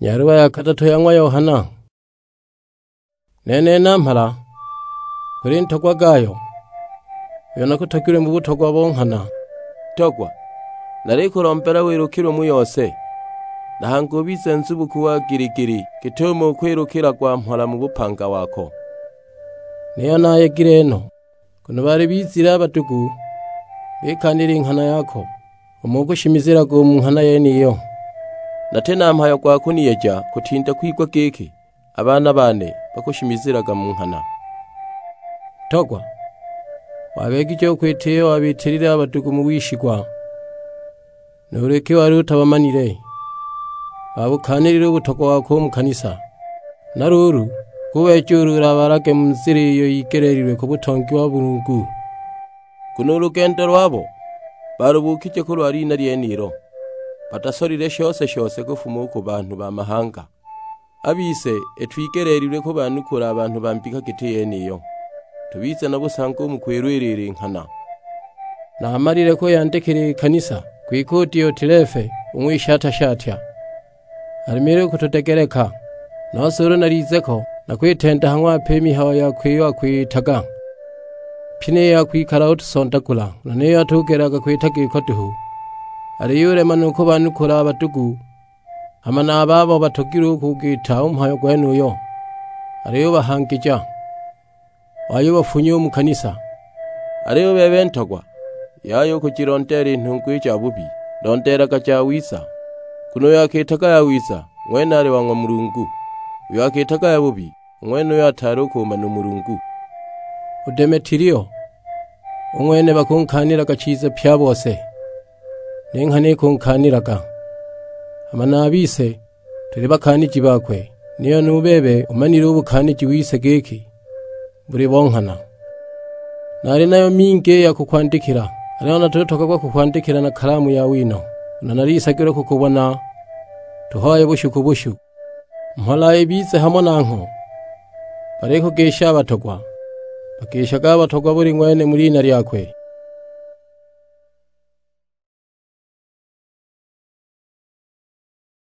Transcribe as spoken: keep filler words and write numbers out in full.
Nyaruba ya katatu yangwa Yohana. Nene nampala kuri ntogwa gayo yona kutakire mu butogwa bonkana togwa nari kurompera wirukiro mu yose nahangubize nzubuku wa girigiri gitumo kwirukira kwa mpora mu bupanga wako niyo naye gireno kuno bari bizira abatugu bekanira inkana yako umugushimizira go mu nkana ye niyo natena mpayo kwa kuniyeja kutinda kwigwa geke abana bane bakushimiziraga mu nkana togwa wabega icyo kwiteye wabitirira abatugu mu wishigwa nureke wari utabamanire babukanirira ubutogwa wako mu kanisa naruru kubecurura abarage mu nziri iyo yigererire ku butongi wa burungu kuno urugendo rwabo barubukije ko rwari nariyeniro batasorire shose shose gufumu ku bantu ba mahanga abise etwigererire ko banukura abantu bambika giteye niyo tubize na busango mu kwirwirira inkana namarire ko yandekere kanisa kwikoti yo telefe umwishata shatya arimire kutotegereka nasoro narizeko nakwitenda hamwa pemi hawa ya kwiyo kwitaga pine ya kwikara utusondagula none yatugeraga kwitaga ikoduhu ariyure manuko banukura abatugu amana ababo batugiru kugita umpayo gwenuyo ariyo bahangija wayo bafunye mu kanisa ariyo bebentagwa yayo kukirondera intungu cya bubi ndondera gacha wisa kuno yakitaga ya wisa mwene ari wangwa murungu yakitaga ya bubi mwene yataro kumana murungu Udemetiriyo umwene bakunkanira gacize pya bose nenkane kunkaniraga amana abise turi bakaniki bakwe niyo nubebe umanira ubukaniki wise geki buri bonkana nari nayo minge ya kukwandikira ariho natutoka kwa kukwandikira na kalamu ya wino nanari isagiro kukubona tuhaye bushu kubushu mhola ibize hamwe nanko bareko gesha abatogwa bakeshaga abatogwa buri ngwene muri ina ryakwe